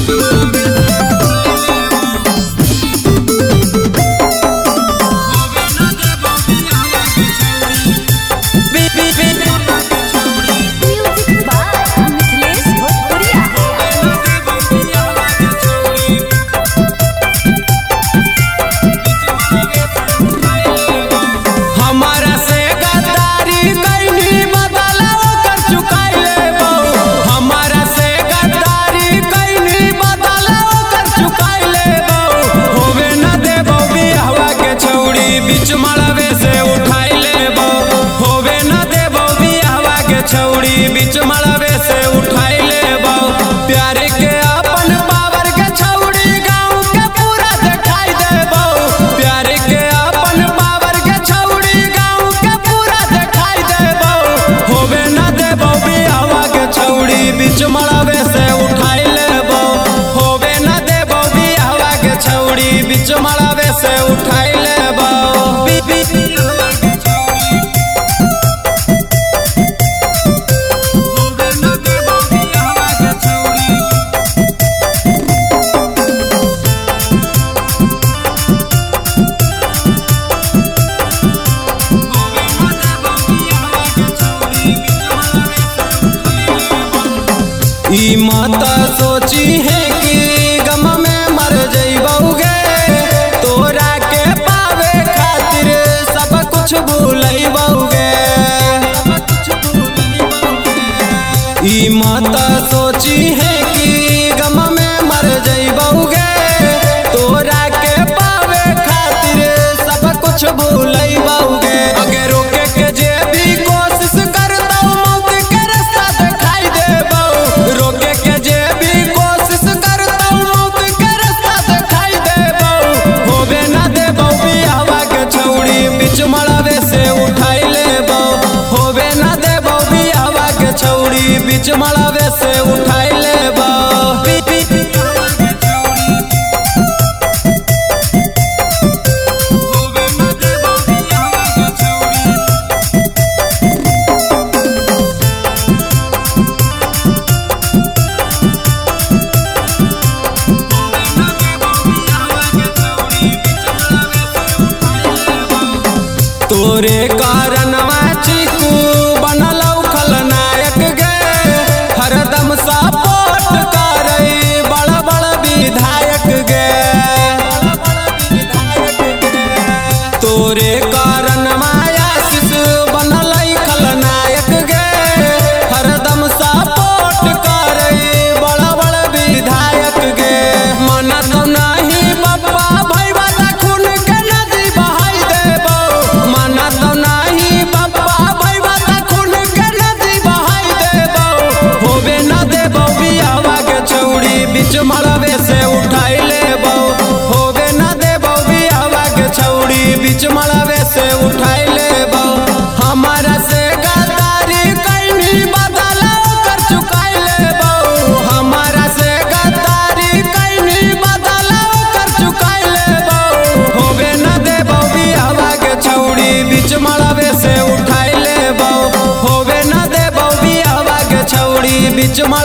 बीच मड़वे से उठाई ले प्यार के अपन पावर के छौड़ी गाँव के पूरा दिखाई दे प्यार के अपन पावर के छौड़ी गाँव के पूरा दिखाई दे होवे न दे बियावा के छौड़ी बीच मड़वे से उठाई ले होवे न दे बियावा के छौड़ी बीच मड़वे से उठाई ले मत सोची है कि गम में मर जइबौगे तोरा के पावे खातिर सब कुछ भूलइबौगे मत सोची है कि गम में मर जइबौगे तोरा के पावे खातिर सब कुछ भूलइबौगे अगे रोके के जे भी कोशिश करता मौत के रास्ता दिखाई देबौ रोके के जे भी कोशिश करता मौत के रास्ता दिखाई देबौ होवे ना देबौ बियावा के छौड़ी बीच मड़वे से उठाई लेबौ होवे ना देबौ बियावा के छौड़ी बीच मड़वे से उठाई लेबौ तोरे कारणवा चीकू बनलौ खलनायक गे हरदम सपोर्ट करई बड़ बड़ विधायक गे तोरे कारणवा आशीष बनलै खलनायक गे हरदम सपोर्ट करई बड़ बड़ विधायक गे मनत नहीं बप्पा भैया खून के नदी बहाई देबौ मनत नहीं बप्पा भैया खून के नदी बहाई देबौ होवे न देबौ बियावा के छौड़ी बीच मड़वे से उठाई लेबौ होवे न देबौ बियावा के छौड़ी बीच मड़वे से उठाई लेबौ हमारा से गद्दारी कैनी बदला कर चुकाई लेबौ हमारा से गद्दारी कैनी बदला कर चुकाई लेबौ होवे न देबौ बियावा के छौड़ी बीच मड़वे से उठाई लेबौ होवे न देबौ बियावा के छौड़ी बीच